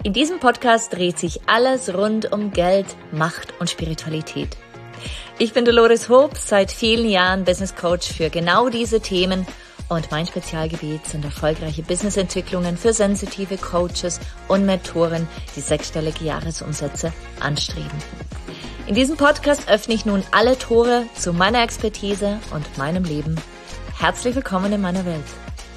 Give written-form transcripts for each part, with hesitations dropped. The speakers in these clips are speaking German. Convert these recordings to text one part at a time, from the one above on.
In diesem Podcast dreht sich alles rund um Geld, Macht und Spiritualität. Ich bin Dolores Hoop, seit vielen Jahren Business Coach für genau diese Themen und mein Spezialgebiet sind erfolgreiche Businessentwicklungen für sensitive Coaches und Mentoren, die sechsstellige Jahresumsätze anstreben. In diesem Podcast öffne ich nun alle Tore zu meiner Expertise und meinem Leben. Herzlich willkommen in meiner Welt.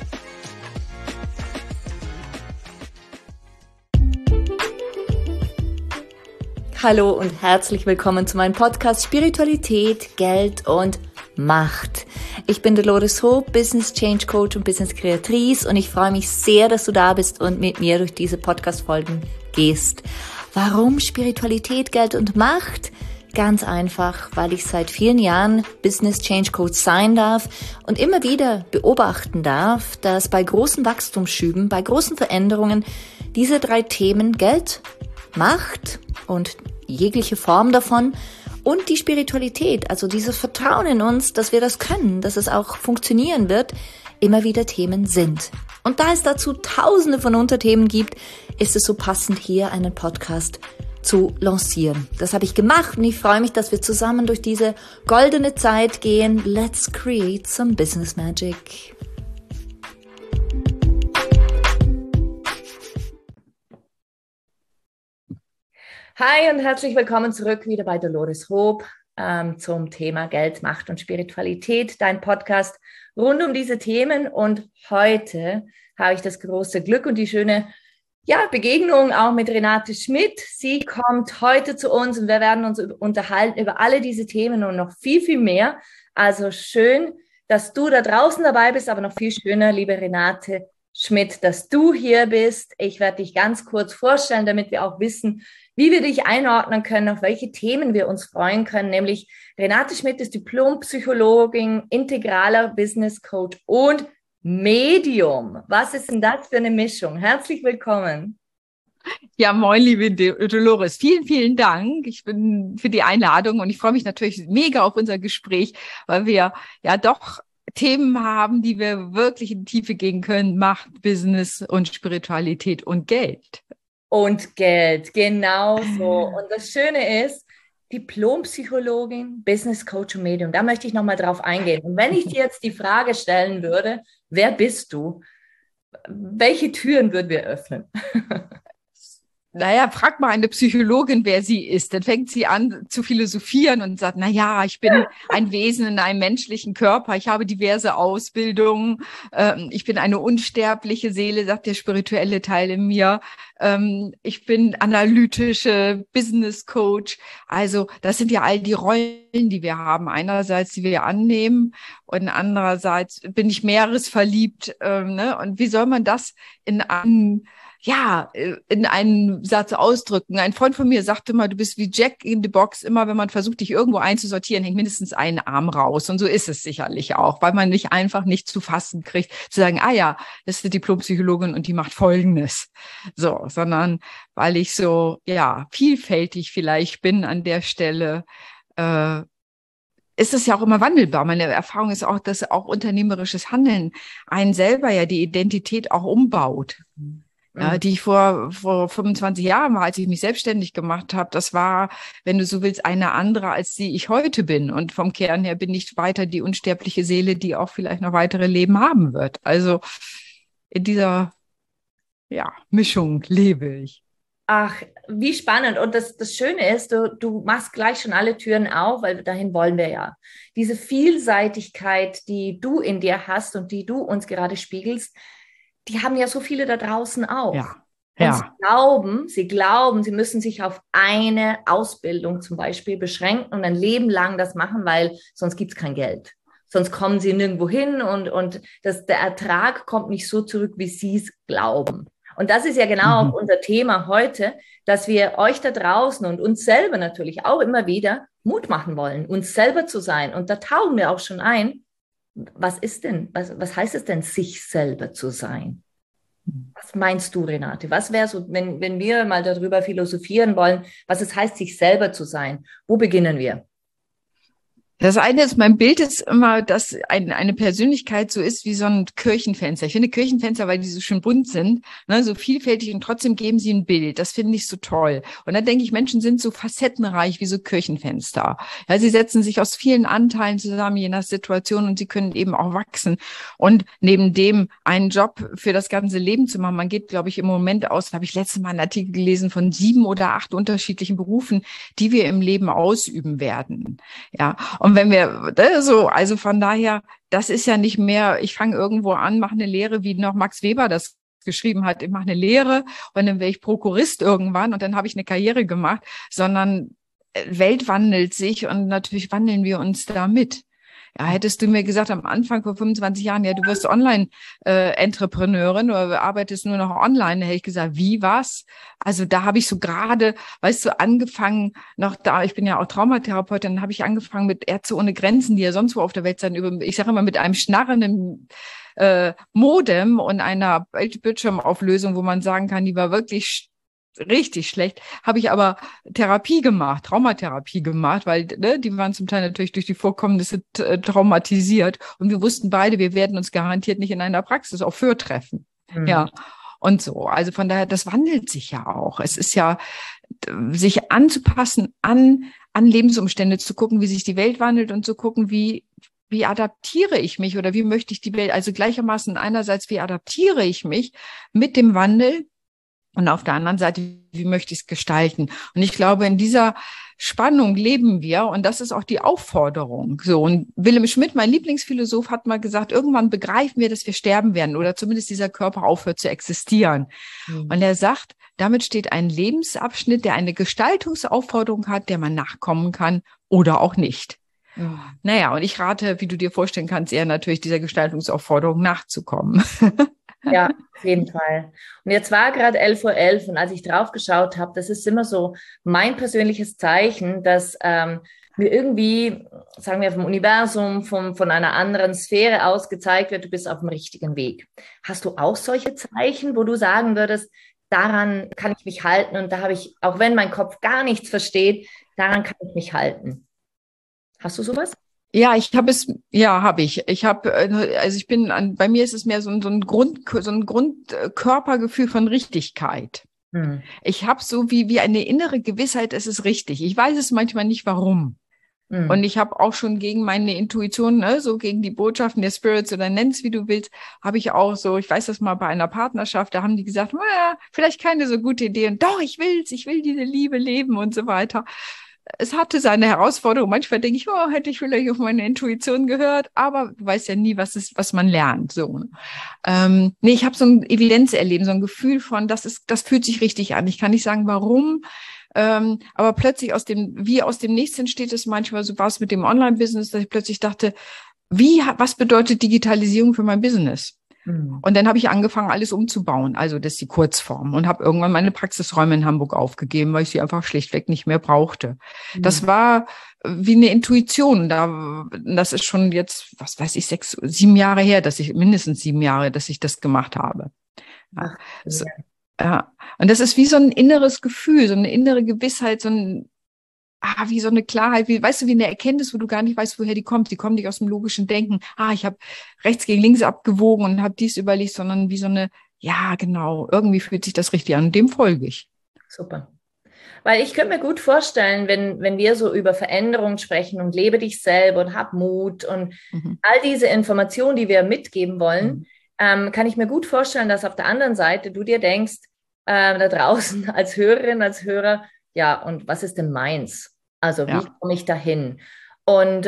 Hallo und herzlich willkommen zu meinem Podcast Spiritualität, Geld und Macht. Ich bin Dolores Hoop, Business Change Coach und Business Kreatrice und ich freue mich sehr, dass du da bist und mit mir durch diese Podcast-Folgen gehst. Warum Spiritualität, Geld und Macht? Ganz einfach, weil ich seit vielen Jahren Business Change Coach sein darf und immer wieder beobachten darf, dass bei großen Wachstumsschüben, bei großen Veränderungen diese drei Themen Geld, Macht und jegliche Form davon und die Spiritualität, also dieses Vertrauen in uns, dass wir das können, dass es auch funktionieren wird, immer wieder Themen sind. Und da es dazu tausende von Unterthemen gibt, ist es so passend, hier einen Podcast zu lancieren. Das habe ich gemacht und ich freue mich, dass wir zusammen durch diese goldene Zeit gehen. Let's create some business magic. Hi und herzlich willkommen zurück wieder bei Dolores Hoop zum Thema Geld, Macht und Spiritualität, dein Podcast rund um diese Themen. Und heute habe ich das große Glück und die schöne Begegnung auch mit Renate Schmidt. Sie kommt heute zu uns und wir werden uns unterhalten über alle diese Themen und noch viel, viel mehr. Also schön, dass du da draußen dabei bist, aber noch viel schöner, liebe Renate Schmidt, dass du hier bist. Ich werde dich ganz kurz vorstellen, damit wir auch wissen, wie wir dich einordnen können, auf welche Themen wir uns freuen können. Nämlich Renate Schmidt ist Diplompsychologin, integraler Business Coach und Medium. Was ist denn das für eine Mischung? Herzlich willkommen. Ja, moin, liebe Dolores. Vielen, vielen Dank. Ich bin für die Einladung und ich freue mich natürlich mega auf unser Gespräch, weil wir ja doch Themen haben, die wir wirklich in die Tiefe gehen können. Macht, Business und Spiritualität und Geld. Und Geld, genau so. Und das Schöne ist, Diplompsychologin, Business Coach und Medium, da möchte ich nochmal drauf eingehen. Und wenn ich dir jetzt die Frage stellen würde, wer bist du? Welche Türen würden wir öffnen? Naja, frag mal eine Psychologin, wer sie ist. Dann fängt sie an zu philosophieren und sagt, naja, ich bin ein Wesen in einem menschlichen Körper. Ich habe diverse Ausbildungen. Ich bin eine unsterbliche Seele, sagt der spirituelle Teil in mir. Ich bin analytische Business Coach. Also das sind ja all die Rollen, die wir haben. Einerseits, die wir annehmen und andererseits bin ich meeresverliebt. Und wie soll man das in einen Satz ausdrücken? Ein Freund von mir sagte mal, du bist wie Jack in the Box. Immer wenn man versucht, dich irgendwo einzusortieren, hängt mindestens ein Arm raus. Und so ist es sicherlich auch, weil man nicht einfach nicht zu fassen kriegt, zu sagen, das ist eine Diplompsychologin und die macht Folgendes. So, sondern weil ich so, vielfältig vielleicht bin an der Stelle, ist es ja auch immer wandelbar. Meine Erfahrung ist auch, dass auch unternehmerisches Handeln einen selber ja die Identität auch umbaut. Die ich vor 25 Jahren war, als ich mich selbstständig gemacht habe. Das war, wenn du so willst, eine andere, als die ich heute bin. Und vom Kern her bin ich weiter die unsterbliche Seele, die auch vielleicht noch weitere Leben haben wird. Also in dieser Mischung lebe ich. Ach, wie spannend. Und das Schöne ist, du machst gleich schon alle Türen auf, weil dahin wollen wir ja. Diese Vielseitigkeit, die du in dir hast und die du uns gerade spiegelst, die haben ja so viele da draußen auch. Und sie glauben, sie müssen sich auf eine Ausbildung zum Beispiel beschränken und ein Leben lang das machen, weil sonst gibt es kein Geld. Sonst kommen sie nirgendwo hin und der Ertrag kommt nicht so zurück, wie sie es glauben. Und das ist ja genau auch unser Thema heute, dass wir euch da draußen und uns selber natürlich auch immer wieder Mut machen wollen, uns selber zu sein. Und da tauchen wir auch schon ein. Was heißt es denn, sich selber zu sein? Was meinst du, Renate? Was wäre so, wenn wir mal darüber philosophieren wollen, was es heißt, sich selber zu sein? Wo beginnen wir? Das eine ist, mein Bild ist immer, dass eine Persönlichkeit so ist wie so ein Kirchenfenster. Ich finde Kirchenfenster, weil die so schön bunt sind, ne, so vielfältig und trotzdem geben sie ein Bild. Das finde ich so toll. Und dann denke ich, Menschen sind so facettenreich wie so Kirchenfenster. Ja, sie setzen sich aus vielen Anteilen zusammen, je nach Situation, und sie können eben auch wachsen. Und neben dem einen Job für das ganze Leben zu machen, man geht, glaube ich, im Moment aus, da habe ich letztes Mal einen Artikel gelesen von 7 oder 8 unterschiedlichen Berufen, die wir im Leben ausüben werden. Ja. Und wenn wir also von daher, das ist ja nicht mehr, ich fange irgendwo an, mache eine Lehre, wie noch Max Weber das geschrieben hat, ich mache eine Lehre und dann wäre ich Prokurist irgendwann und dann habe ich eine Karriere gemacht, sondern Welt wandelt sich und natürlich wandeln wir uns da mit. Ja, hättest du mir gesagt am Anfang vor 25 Jahren, ja, du wirst Online-Entrepreneurin oder arbeitest nur noch online, hätte ich gesagt, wie, was? Also da habe ich so gerade, weißt du, angefangen, noch da, ich bin ja auch Traumatherapeutin, dann habe ich angefangen mit Ärzte ohne Grenzen, die ja sonst wo auf der Welt sind, ich sage immer mit einem schnarrenden Modem und einer Bildschirmauflösung, wo man sagen kann, die war wirklich richtig schlecht, habe ich aber Therapie gemacht, Traumatherapie gemacht, weil ne, die waren zum Teil natürlich durch die Vorkommnisse traumatisiert und wir wussten beide, wir werden uns garantiert nicht in einer Praxis auch für treffen. Ja. Und so, also von daher, das wandelt sich ja auch. Es ist ja, sich anzupassen an Lebensumstände, zu gucken, wie sich die Welt wandelt und zu gucken, wie adaptiere ich mich oder wie möchte ich die Welt, also gleichermaßen einerseits, wie adaptiere ich mich mit dem Wandel und auf der anderen Seite, wie möchte ich es gestalten? Und ich glaube, in dieser Spannung leben wir und das ist auch die Aufforderung. So, und Wilhelm Schmidt, mein Lieblingsphilosoph, hat mal gesagt, irgendwann begreifen wir, dass wir sterben werden oder zumindest dieser Körper aufhört zu existieren. Und er sagt, damit steht ein Lebensabschnitt, der eine Gestaltungsaufforderung hat, der man nachkommen kann oder auch nicht. Naja, und ich rate, wie du dir vorstellen kannst, eher natürlich dieser Gestaltungsaufforderung nachzukommen. Ja, auf jeden Fall. Und jetzt war gerade 11:11 Uhr und als ich drauf geschaut habe, das ist immer so mein persönliches Zeichen, dass mir irgendwie, sagen wir vom Universum, von einer anderen Sphäre aus gezeigt wird, du bist auf dem richtigen Weg. Hast du auch solche Zeichen, wo du sagen würdest, daran kann ich mich halten und da habe ich, auch wenn mein Kopf gar nichts versteht, daran kann ich mich halten. Hast du sowas? Ja, habe ich. Bei mir ist es mehr so ein Grundkörpergefühl von Richtigkeit. Ich habe so wie eine innere Gewissheit, es ist richtig. Ich weiß es manchmal nicht, warum. Und ich habe auch schon gegen meine Intuition, ne, so gegen die Botschaften der Spirits oder nenn's wie du willst, habe ich auch so, ich weiß das mal bei einer Partnerschaft, da haben die gesagt, vielleicht keine so gute Idee und doch, ich will diese Liebe leben und so weiter. Es hatte seine Herausforderung. Manchmal denke ich, hätte ich vielleicht auf meine Intuition gehört, aber du weißt ja nie, was man lernt. So. Nee, ich habe so ein Evidenzerleben, so ein Gefühl von, das fühlt sich richtig an. Ich kann nicht sagen, warum, aber plötzlich aus dem Nichts entsteht es manchmal, so war es mit dem Online-Business, dass ich plötzlich dachte, was bedeutet Digitalisierung für mein Business? Und dann habe ich angefangen, alles umzubauen. Also das ist die Kurzform. Und habe irgendwann meine Praxisräume in Hamburg aufgegeben, weil ich sie einfach schlichtweg nicht mehr brauchte. Das war wie eine Intuition. Das ist schon jetzt, was weiß ich, 7 Jahre her, mindestens 7 Jahre, dass ich das gemacht habe. Ach, so, ja. Und das ist wie so ein inneres Gefühl, so eine innere Gewissheit, wie so eine Klarheit, weißt du, wie eine Erkenntnis, wo du gar nicht weißt, woher die kommt. Die kommt nicht aus dem logischen Denken. Ich habe rechts gegen links abgewogen und habe dies überlegt, sondern wie so eine, ja, genau, irgendwie fühlt sich das richtig an und dem folge ich. Super. Weil ich könnte mir gut vorstellen, wenn wir so über Veränderungen sprechen und lebe dich selber und hab Mut und all diese Informationen, die wir mitgeben wollen, kann ich mir gut vorstellen, dass auf der anderen Seite du dir denkst, da draußen als Hörerin, als Hörer, ja, und was ist denn meins? Also wie komme ich dahin? Und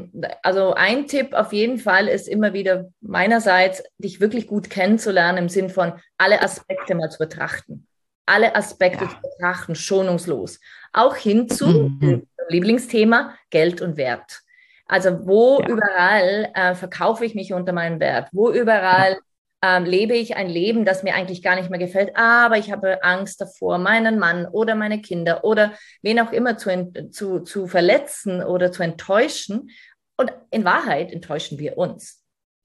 also ein Tipp auf jeden Fall ist immer wieder meinerseits, dich wirklich gut kennenzulernen im Sinn von alle Aspekte mal zu betrachten. Alle Aspekte zu betrachten, schonungslos. Auch hinzu, Lieblingsthema, Geld und Wert. Also wo überall verkaufe ich mich unter meinen Wert? Wo überall lebe ich ein Leben, das mir eigentlich gar nicht mehr gefällt, aber ich habe Angst davor, meinen Mann oder meine Kinder oder wen auch immer zu verletzen oder zu enttäuschen. Und in Wahrheit enttäuschen wir uns.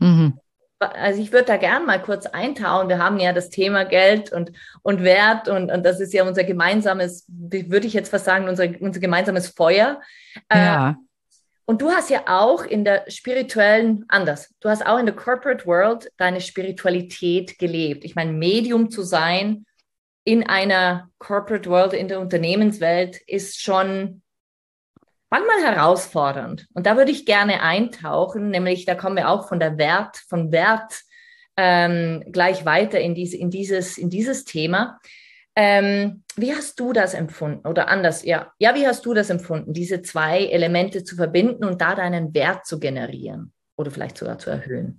Also ich würde da gern mal kurz eintauchen. Wir haben ja das Thema Geld und Wert und das ist ja unser gemeinsames, würde ich jetzt fast sagen, unser gemeinsames Feuer. Und du hast ja auch in der spirituellen, anders, du hast auch in der Corporate World deine Spiritualität gelebt. Ich meine, Medium zu sein in einer Corporate World, in der Unternehmenswelt, ist schon manchmal herausfordernd. Und da würde ich gerne eintauchen, nämlich da kommen wir auch von Wert gleich weiter in dieses Thema. Wie hast du das empfunden? Oder anders, wie hast du das empfunden, diese zwei Elemente zu verbinden und da deinen Wert zu generieren oder vielleicht sogar zu erhöhen?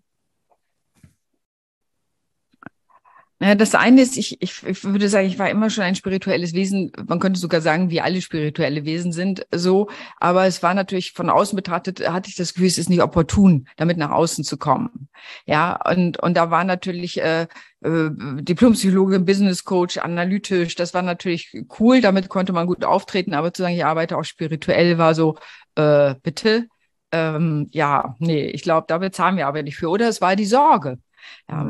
Ja, das eine ist, ich würde sagen, ich war immer schon ein spirituelles Wesen. Man könnte sogar sagen, wie alle spirituelle Wesen sind so. Aber es war natürlich von außen betrachtet, hatte ich das Gefühl, es ist nicht opportun, damit nach außen zu kommen. Ja, und da war natürlich Diplompsychologe, Business Coach, analytisch. Das war natürlich cool. Damit konnte man gut auftreten. Aber zu sagen, ich arbeite auch spirituell, war so, bitte. Nee, ich glaube, da bezahlen wir aber nicht für. Oder es war die Sorge. Ja,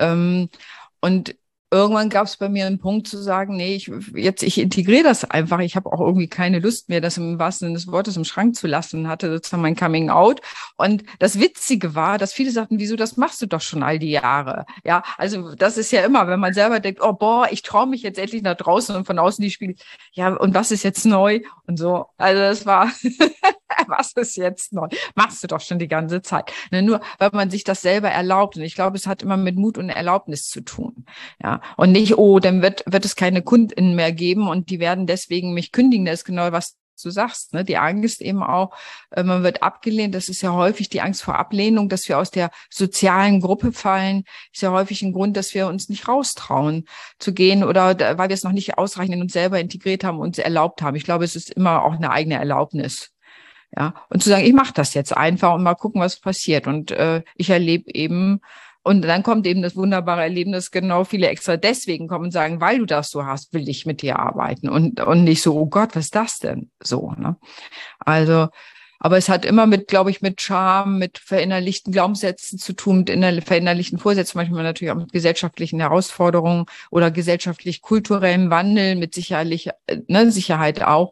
und irgendwann gab es bei mir einen Punkt zu sagen, nee, ich integriere das einfach. Ich habe auch irgendwie keine Lust mehr, das im wahrsten Sinne des Wortes im Schrank zu lassen, hatte sozusagen mein Coming Out. Und das Witzige war, dass viele sagten, wieso, das machst du doch schon all die Jahre. Ja, also das ist ja immer, wenn man selber denkt, oh boah, ich traue mich jetzt endlich nach draußen und von außen die Spiele. Ja, und was ist jetzt neu? Und so. Also das war, was ist jetzt neu? Machst du doch schon die ganze Zeit. Nur, weil man sich das selber erlaubt. Und ich glaube, es hat immer mit Mut und Erlaubnis zu tun. Ja, und nicht, oh, dann wird es keine KundInnen mehr geben und die werden deswegen mich kündigen. Das ist genau, was du sagst, ne? Die Angst eben auch, man wird abgelehnt. Das ist ja häufig die Angst vor Ablehnung, dass wir aus der sozialen Gruppe fallen. Ist ja häufig ein Grund, dass wir uns nicht raustrauen zu gehen oder weil wir es noch nicht ausreichend in uns selber integriert haben und uns erlaubt haben. Ich glaube, es ist immer auch eine eigene Erlaubnis. Ja, und zu sagen, ich mache das jetzt einfach und mal gucken, was passiert. Und ich erlebe eben, und dann kommt eben das wunderbare Erlebnis, genau, viele extra deswegen kommen und sagen, weil du das so hast, will ich mit dir arbeiten. Und nicht so, oh Gott, was ist das denn? So, ne? Also, aber es hat immer glaube ich, mit Scham, mit verinnerlichten Glaubenssätzen zu tun, mit verinnerlichten Vorsätzen, manchmal natürlich auch mit gesellschaftlichen Herausforderungen oder gesellschaftlich-kulturellem Wandel, mit Sicherheit auch.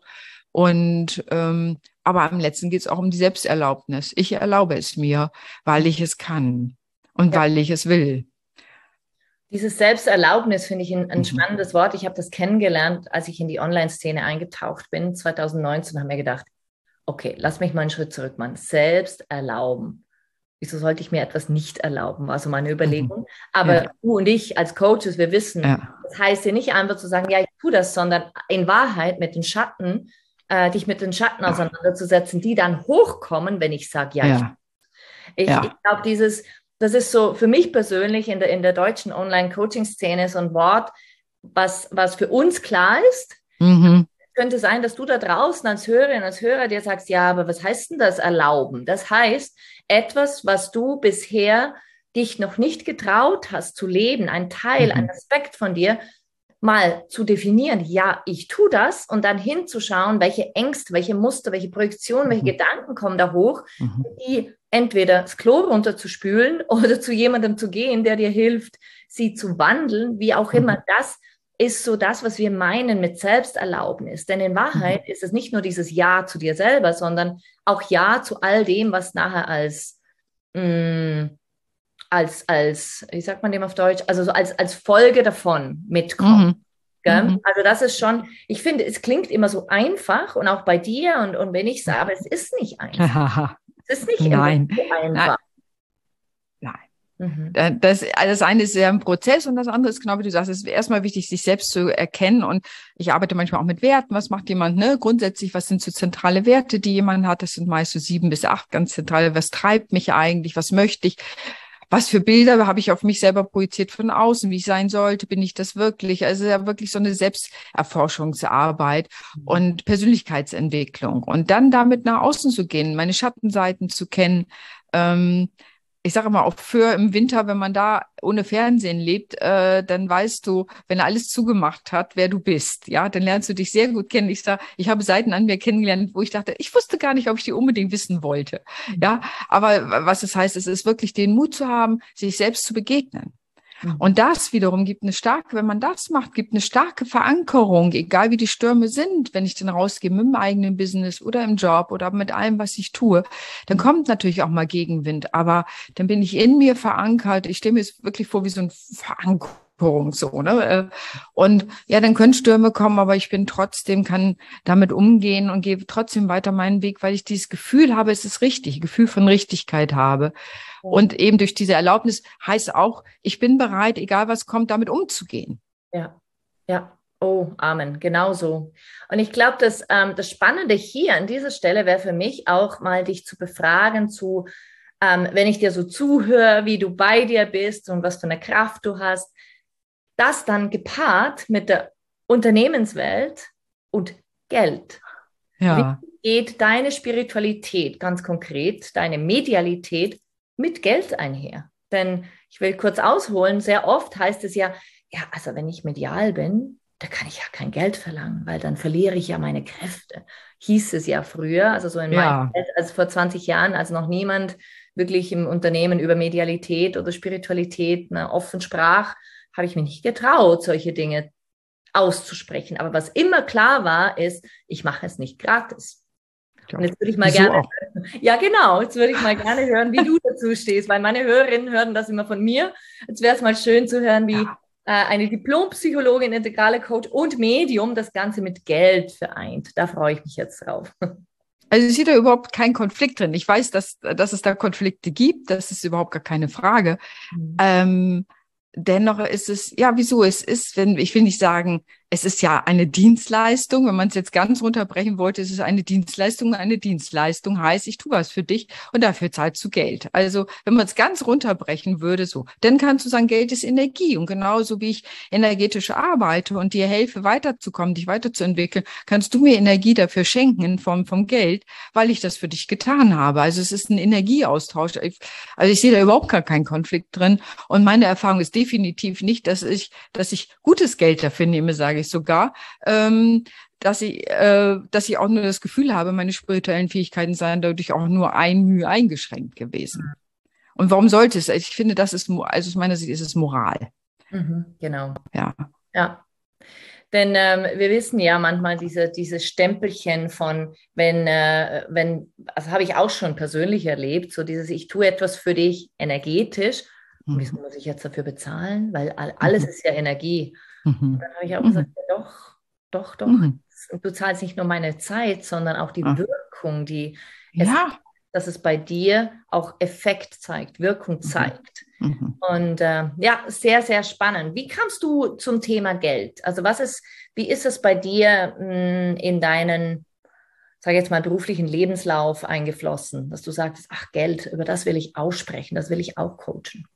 Und aber am letzten geht es auch um die Selbsterlaubnis. Ich erlaube es mir, weil ich es kann und weil ich es will. Dieses Selbsterlaubnis finde ich ein spannendes Wort. Ich habe das kennengelernt, als ich in die Online-Szene eingetaucht bin, 2019, habe mir gedacht, okay, lass mich mal einen Schritt zurück machen. Selbst erlauben. Wieso sollte ich mir etwas nicht erlauben? War so meine Überlegung. Aber du und ich als Coaches, wir wissen, das heißt ja nicht einfach zu sagen, ja, ich tue das, sondern in Wahrheit mit den Schatten, dich mit den Schatten auseinanderzusetzen, die dann hochkommen, wenn ich sage, ich glaube, das ist so für mich persönlich in der deutschen Online-Coaching-Szene so ein Wort, was für uns klar ist. Könnte sein, dass du da draußen als Hörerin, als Hörer dir sagst, ja, aber was heißt denn das erlauben? Das heißt, etwas, was du bisher dich noch nicht getraut hast zu leben, ein Teil, ein Aspekt von dir, mal zu definieren, ja, ich tue das und dann hinzuschauen, welche Ängste, welche Muster, welche Projektionen, welche Gedanken kommen da hoch, die entweder das Klo runterzuspülen oder zu jemandem zu gehen, der dir hilft, sie zu wandeln, wie auch immer. Das ist so das, was wir meinen mit Selbsterlaubnis. Denn in Wahrheit ist es nicht nur dieses Ja zu dir selber, sondern auch Ja zu all dem, was nachher als wie sagt man dem auf Deutsch, also so als Folge davon mitkommt. Also das ist schon, ich finde, es klingt immer so einfach und auch bei dir und wenn ich sage, aber es ist nicht einfach. Es ist nicht immer so einfach. Nein. Das eine ist ja ein Prozess und das andere ist genau wie du sagst, es ist erstmal wichtig, sich selbst zu erkennen und ich arbeite manchmal auch mit Werten. Was macht jemand, ne? Grundsätzlich, was sind so zentrale Werte, die jemand hat? Das sind meist so 7 bis 8 ganz zentrale. Was treibt mich eigentlich? Was möchte ich? Was für Bilder habe ich auf mich selber projiziert von außen, wie ich sein sollte? Bin ich das wirklich? Also ja wirklich so eine Selbsterforschungsarbeit und Persönlichkeitsentwicklung. Und dann damit nach außen zu gehen, meine Schattenseiten zu kennen. Ich sage immer, auch für im Winter, wenn man da ohne Fernsehen lebt, dann weißt du, wenn alles zugemacht hat, wer du bist. Ja, dann lernst du dich sehr gut kennen. Ich habe Seiten an mir kennengelernt, wo ich dachte, ich wusste gar nicht, ob ich die unbedingt wissen wollte. Ja, aber was es heißt, es ist wirklich den Mut zu haben, sich selbst zu begegnen. Und das wiederum gibt eine starke, wenn man das macht, gibt eine starke Verankerung, egal wie die Stürme sind, wenn ich dann rausgehe mit dem eigenen Business oder im Job oder mit allem, was ich tue, dann kommt natürlich auch mal Gegenwind, aber dann bin ich in mir verankert. Ich stelle mir es wirklich vor wie so ein Verankerung, so, ne? Und ja, dann können Stürme kommen, aber ich bin trotzdem, kann damit umgehen und gehe trotzdem weiter meinen Weg, weil ich dieses Gefühl habe, es ist richtig, Gefühl von Richtigkeit habe. Und eben durch diese Erlaubnis heißt auch, ich bin bereit, egal was kommt, damit umzugehen. Ja, ja. Oh, Amen. Genau so. Und ich glaube, dass das Spannende hier an dieser Stelle wäre für mich auch mal dich zu befragen wenn ich dir so zuhöre, wie du bei dir bist und was für eine Kraft du hast, das dann gepaart mit der Unternehmenswelt und Geld. Ja. Wie geht deine Spiritualität ganz konkret, deine Medialität mit Geld einher? Denn ich will kurz ausholen, sehr oft heißt es ja, also wenn ich medial bin, da kann ich ja kein Geld verlangen, weil dann verliere ich ja meine Kräfte. Hieß es ja früher, also so in meinem Welt, also vor 20 Jahren, als noch niemand wirklich im Unternehmen über Medialität oder Spiritualität offen sprach, habe ich mich nicht getraut, solche Dinge auszusprechen. Aber was immer klar war, ist, ich mache es nicht gratis. Und jetzt würde ich mal gerne, jetzt würde ich mal gerne hören, wie du dazu stehst, weil meine Hörerinnen hören das immer von mir. Jetzt wäre es mal schön zu hören, wie eine Diplompsychologin, integrale Coach und Medium das Ganze mit Geld vereint. Da freue ich mich jetzt drauf. Also ich sehe da überhaupt keinen Konflikt drin. Ich weiß, dass es da Konflikte gibt. Das ist überhaupt gar keine Frage. Dennoch ist es, ich will nicht sagen, es ist ja eine Dienstleistung. Wenn man es jetzt ganz runterbrechen wollte, ist es eine Dienstleistung. Eine Dienstleistung heißt, ich tue was für dich und dafür zahlst du Geld. Also wenn man es ganz runterbrechen würde, so, dann kannst du sagen, Geld ist Energie. Und genauso wie ich energetisch arbeite und dir helfe, weiterzukommen, dich weiterzuentwickeln, kannst du mir Energie dafür schenken in Form von Geld, weil ich das für dich getan habe. Also es ist ein Energieaustausch. Also ich sehe da überhaupt gar keinen Konflikt drin. Und meine Erfahrung ist definitiv nicht, dass ich gutes Geld dafür nehme, sage ich sogar, dass ich auch nur das Gefühl habe, meine spirituellen Fähigkeiten seien dadurch auch nur eingeschränkt gewesen. Und warum sollte es? Ich finde, das ist, also aus meiner Sicht ist es Moral. Genau. Ja. Denn wir wissen ja manchmal diese Stempelchen von, also habe ich auch schon persönlich erlebt, so dieses, ich tue etwas für dich energetisch. Und wieso muss ich jetzt dafür bezahlen? Weil alles ist ja Energie. Und dann habe ich auch gesagt, ja, doch. Und du zahlst nicht nur meine Zeit, sondern auch die Wirkung, dass es bei dir auch Effekt zeigt, Wirkung zeigt. Und sehr, sehr spannend. Wie kamst du zum Thema Geld? Also wie ist es bei dir in deinen, sage ich jetzt mal, beruflichen Lebenslauf eingeflossen, dass du sagst, ach, Geld, über das will ich aussprechen, das will ich auch coachen?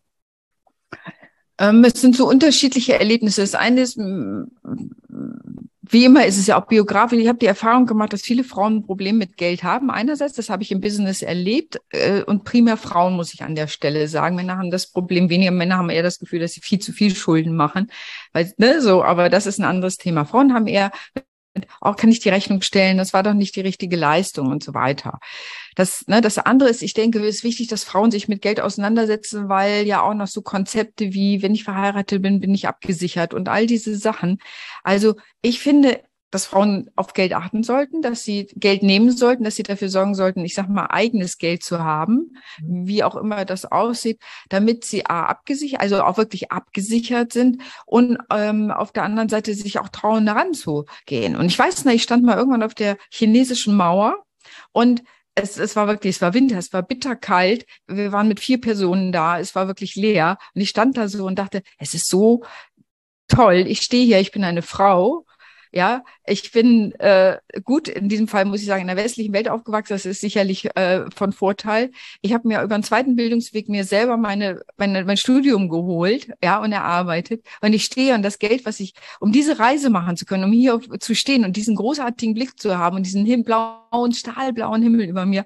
Es sind so unterschiedliche Erlebnisse. Das eine ist, wie immer ist es ja auch biografisch. Ich habe die Erfahrung gemacht, dass viele Frauen ein Problem mit Geld haben. Einerseits, das habe ich im Business erlebt, und primär Frauen, muss ich an der Stelle sagen. Männer haben das Problem weniger. Männer haben eher das Gefühl, dass sie viel zu viel Schulden machen. Aber das ist ein anderes Thema. Frauen haben eher, auch kann ich die Rechnung stellen, das war doch nicht die richtige Leistung und so weiter. Das andere ist, ich denke, es ist wichtig, dass Frauen sich mit Geld auseinandersetzen, weil ja auch noch so Konzepte wie, wenn ich verheiratet bin, bin ich abgesichert und all diese Sachen. Also ich finde, dass Frauen auf Geld achten sollten, dass sie Geld nehmen sollten, dass sie dafür sorgen sollten, ich sag mal, eigenes Geld zu haben, wie auch immer das aussieht, damit sie also auch wirklich abgesichert sind und auf der anderen Seite sich auch trauen, daran zu gehen. Und ich weiß nicht, ich stand mal irgendwann auf der chinesischen Mauer und es war Winter, es war bitterkalt. Wir waren mit 4 Personen da, es war wirklich leer. Und ich stand da so und dachte, es ist so toll, ich stehe hier, ich bin eine Frau. Ja, ich bin gut, in diesem Fall muss ich sagen, in der westlichen Welt aufgewachsen, das ist sicherlich von Vorteil. Ich habe mir über einen zweiten Bildungsweg mir selber mein Studium geholt, ja, und erarbeitet. Und ich stehe und das Geld, was ich, um diese Reise machen zu können, um hier zu stehen und diesen großartigen Blick zu haben und diesen stahlblauen Himmel über mir,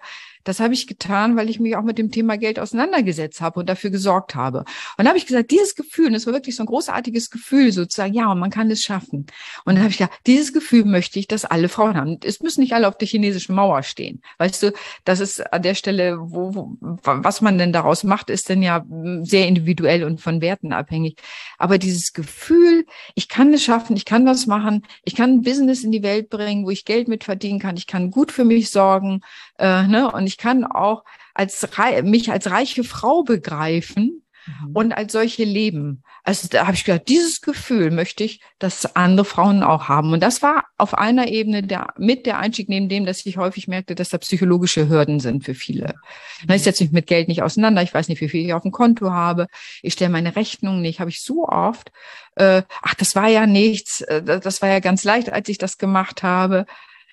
Das habe ich getan, weil ich mich auch mit dem Thema Geld auseinandergesetzt habe und dafür gesorgt habe. Und dann habe ich gesagt, dieses Gefühl, und das war wirklich so ein großartiges Gefühl, sozusagen, ja, man kann es schaffen. Und dann habe ich gesagt, dieses Gefühl möchte ich, dass alle Frauen haben. Es müssen nicht alle auf der chinesischen Mauer stehen. Weißt du, das ist an der Stelle, was man denn daraus macht, ist dann ja sehr individuell und von Werten abhängig. Aber dieses Gefühl, ich kann es schaffen, ich kann was machen, ich kann ein Business in die Welt bringen, wo ich Geld mit verdienen kann, ich kann gut für mich sorgen, und ich kann auch mich als reiche Frau begreifen und als solche leben. Also da habe ich gedacht, dieses Gefühl möchte ich, dass andere Frauen auch haben. Und das war auf einer Ebene mit der Einstieg, neben dem, dass ich häufig merkte, dass da psychologische Hürden sind für viele. Ich setze mich mit Geld nicht auseinander, ich weiß nicht, wie viel ich auf dem Konto habe, ich stelle meine Rechnung nicht, habe ich so oft. Das war ja nichts, das war ja ganz leicht, als ich das gemacht habe.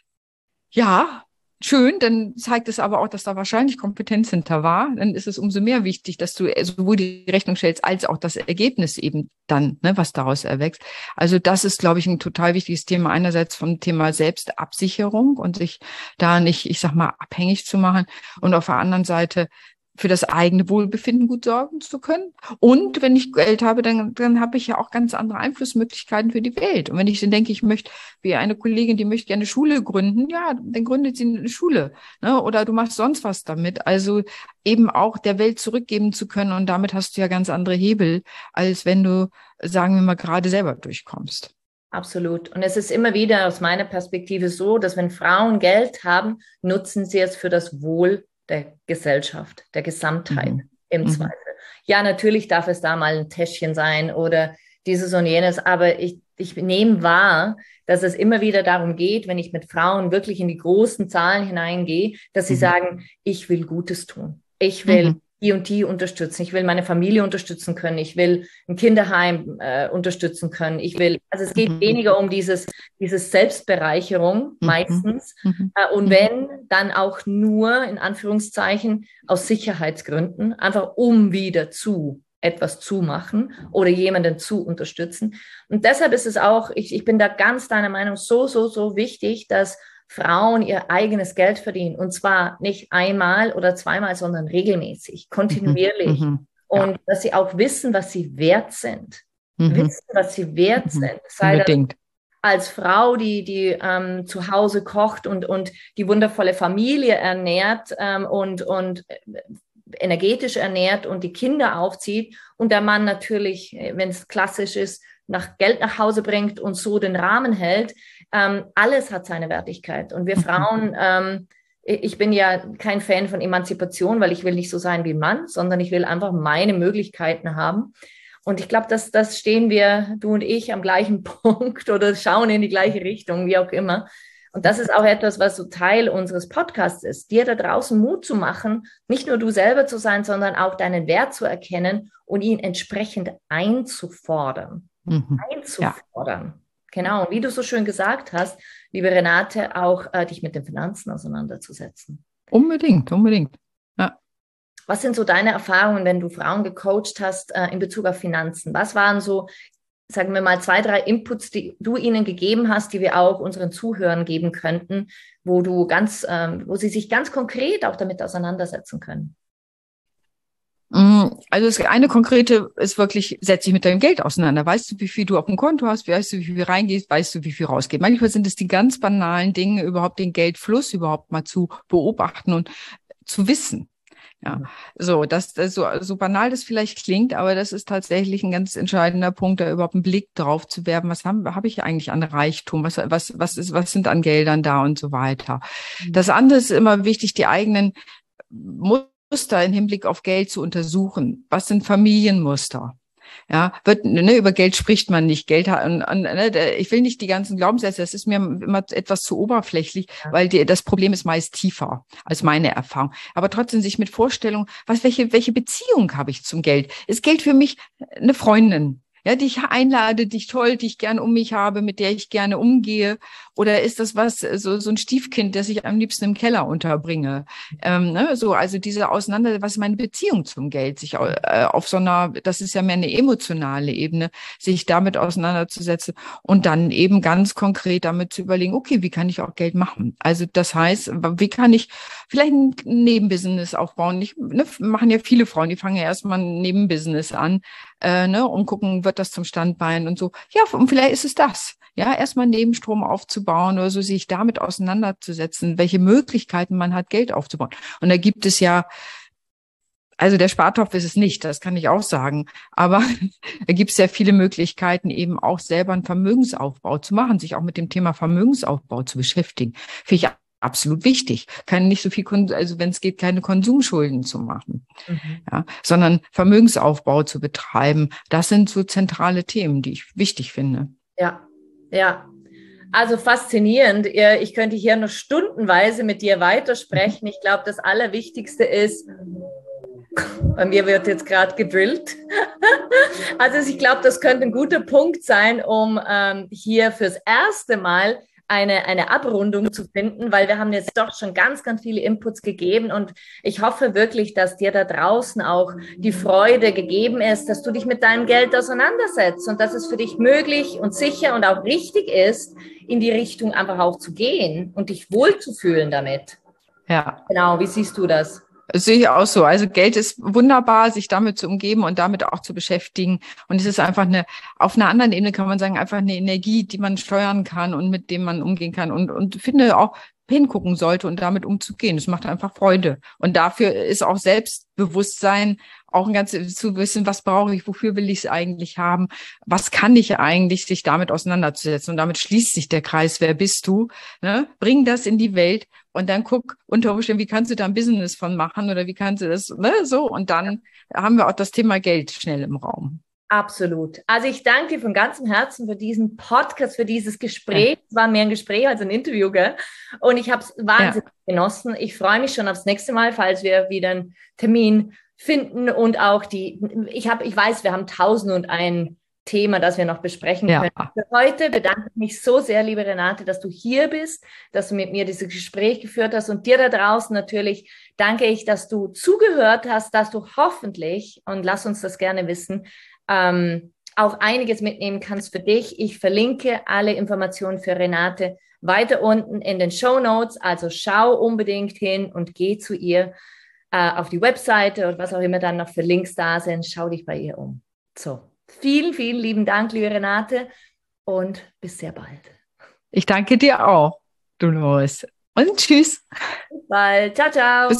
Ja, schön, dann zeigt es aber auch, dass da wahrscheinlich Kompetenz hinter war. Dann ist es umso mehr wichtig, dass du sowohl die Rechnung stellst, als auch das Ergebnis eben dann, ne, was daraus erwächst. Also das ist, glaube ich, ein total wichtiges Thema. Einerseits vom Thema Selbstabsicherung und sich da nicht, ich sag mal, abhängig zu machen. Und auf der anderen Seite für das eigene Wohlbefinden gut sorgen zu können. Und wenn ich Geld habe, dann habe ich ja auch ganz andere Einflussmöglichkeiten für die Welt. Und wenn ich dann denke, ich möchte, wie eine Kollegin, die möchte gerne eine Schule gründen, ja, dann gründet sie eine Schule, ne? Oder du machst sonst was damit. Also eben auch der Welt zurückgeben zu können. Und damit hast du ja ganz andere Hebel, als wenn du, sagen wir mal, gerade selber durchkommst. Absolut. Und es ist immer wieder aus meiner Perspektive so, dass wenn Frauen Geld haben, nutzen sie es für das Wohl der Gesellschaft, der Gesamtheit im Zweifel. Ja, natürlich darf es da mal ein Täschchen sein oder dieses und jenes, aber ich nehme wahr, dass es immer wieder darum geht, wenn ich mit Frauen wirklich in die großen Zahlen hineingehe, dass sie sagen, ich will Gutes tun. Ich will die und die unterstützen. Ich will meine Familie unterstützen können. Ich will ein Kinderheim unterstützen können. Also es geht weniger um dieses Selbstbereicherung meistens. Und wenn, dann auch nur in Anführungszeichen aus Sicherheitsgründen, einfach um wieder etwas zu machen oder jemanden zu unterstützen. Und deshalb ist es auch, ich bin da ganz deiner Meinung, so wichtig, dass Frauen ihr eigenes Geld verdienen. Und zwar nicht einmal oder zweimal, sondern regelmäßig, kontinuierlich. Und dass sie auch wissen, was sie wert sind. Wissen, was sie wert sind. Sei Unbedingt. als Frau, die zu Hause kocht und die wundervolle Familie ernährt und energetisch ernährt und die Kinder aufzieht und der Mann natürlich, wenn es klassisch ist, Geld nach Hause bringt und so den Rahmen hält. Alles hat seine Wertigkeit. Und wir Frauen, ich bin ja kein Fan von Emanzipation, weil ich will nicht so sein wie ein Mann, sondern ich will einfach meine Möglichkeiten haben. Und ich glaube, das stehen wir, du und ich, am gleichen Punkt oder schauen in die gleiche Richtung, wie auch immer. Und das ist auch etwas, was so Teil unseres Podcasts ist, dir da draußen Mut zu machen, nicht nur du selber zu sein, sondern auch deinen Wert zu erkennen und ihn entsprechend einzufordern. Einzufordern. Genau. Und wie du so schön gesagt hast, liebe Renate, auch dich mit den Finanzen auseinanderzusetzen. Unbedingt. Ja. Was sind so deine Erfahrungen, wenn du Frauen gecoacht hast in Bezug auf Finanzen? Was waren so, sagen wir mal, 2, 3 Inputs, die du ihnen gegeben hast, die wir auch unseren Zuhörern geben könnten, wo sie sich ganz konkret auch damit auseinandersetzen können? Also das eine konkrete ist wirklich, setz dich mit deinem Geld auseinander. Weißt du, wie viel du auf dem Konto hast? Weißt du, wie viel reingehst? Weißt du, wie viel rausgeht? Manchmal sind es die ganz banalen Dinge, überhaupt den Geldfluss überhaupt mal zu beobachten und zu wissen. Ja, so, so banal das vielleicht klingt, aber das ist tatsächlich ein ganz entscheidender Punkt, da überhaupt einen Blick drauf zu werfen. Was habe ich eigentlich an Reichtum? Was sind an Geldern da und so weiter? Das andere ist immer wichtig, die eigenen Muster im Hinblick auf Geld zu untersuchen. Was sind Familienmuster? Ja, über Geld spricht man nicht. Geld hat, ich will nicht die ganzen Glaubenssätze, das ist mir immer etwas zu oberflächlich, weil das Problem ist meist tiefer als meine Erfahrung. Aber trotzdem sich mit Vorstellungen, welche Beziehung habe ich zum Geld? Ist Geld für mich eine Freundin? ja, die ich einlade, die ich toll, die ich gern um mich habe, mit der ich gerne umgehe? Oder ist das so ein Stiefkind, das ich am liebsten im Keller unterbringe? Ne, so, also was ist meine Beziehung zum Geld? Sich auf so einer, das ist ja mehr eine emotionale Ebene, sich damit auseinanderzusetzen und dann eben ganz konkret damit zu überlegen, okay, wie kann ich auch Geld machen? Also das heißt, wie kann ich vielleicht ein Nebenbusiness aufbauen? Machen ja viele Frauen, die fangen ja erstmal ein Nebenbusiness an, ne, und gucken, wird das zum Standbein und so. Ja, und vielleicht ist es das. Ja, erstmal einen Nebenstrom aufzubauen oder so, sich damit auseinanderzusetzen, welche Möglichkeiten man hat, Geld aufzubauen. Und da gibt es ja, also der Spartopf ist es nicht, das kann ich auch sagen. Aber da gibt es ja viele Möglichkeiten, eben auch selber einen Vermögensaufbau zu machen, sich auch mit dem Thema Vermögensaufbau zu beschäftigen. Finde ich absolut wichtig. Nicht so viel, also wenn es geht, keine Konsumschulden zu machen, ja, sondern Vermögensaufbau zu betreiben. Das sind so zentrale Themen, die ich wichtig finde. Ja, ja. Also faszinierend. Ich könnte hier noch stundenweise mit dir weitersprechen. Ich glaube, das Allerwichtigste ist, bei mir wird jetzt gerade gedrillt. Also ich glaube, das könnte ein guter Punkt sein, um hier fürs erste Mal eine Abrundung zu finden, weil wir haben jetzt doch schon ganz, ganz viele Inputs gegeben und ich hoffe wirklich, dass dir da draußen auch die Freude gegeben ist, dass du dich mit deinem Geld auseinandersetzt und dass es für dich möglich und sicher und auch richtig ist, in die Richtung einfach auch zu gehen und dich wohlzufühlen damit. Ja. Genau, wie siehst du das? Das sehe ich auch so. Also Geld ist wunderbar, sich damit zu umgeben und damit auch zu beschäftigen. Und es ist einfach auf einer anderen Ebene kann man sagen, einfach eine Energie, die man steuern kann und mit dem man umgehen kann und finde auch hingucken sollte und damit umzugehen. Es macht einfach Freude. Und dafür ist auch Selbstbewusstsein auch ein ganzes zu wissen, was brauche ich, wofür will ich es eigentlich haben, was kann ich eigentlich, sich damit auseinanderzusetzen. Und damit schließt sich der Kreis, wer bist du? Ne? Bring das in die Welt und dann guck unter Umständen, wie kannst du da ein Business von machen oder wie kannst du das, ne, so. Und dann haben wir auch das Thema Geld schnell im Raum. Absolut. Also ich danke dir von ganzem Herzen für diesen Podcast, für dieses Gespräch. Es war mehr ein Gespräch als ein Interview, gell? Und ich habe es wahnsinnig genossen. Ich freue mich schon aufs nächste Mal, falls wir wieder einen Termin finden und auch ich weiß, wir haben 1001 Thema, das wir noch besprechen können. Für heute bedanke ich mich so sehr, liebe Renate, dass du hier bist, dass du mit mir dieses Gespräch geführt hast und dir da draußen natürlich danke ich, dass du zugehört hast, dass du hoffentlich, und lass uns das gerne wissen, auch einiges mitnehmen kannst für dich. Ich verlinke alle Informationen für Renate weiter unten in den Shownotes, also schau unbedingt hin und geh zu ihr auf die Webseite oder was auch immer dann noch für Links da sind. Schau dich bei ihr um. So, vielen, vielen lieben Dank, liebe Renate, und bis sehr bald. Ich danke dir auch, Dolores. Und tschüss. Bis bald. Ciao, ciao.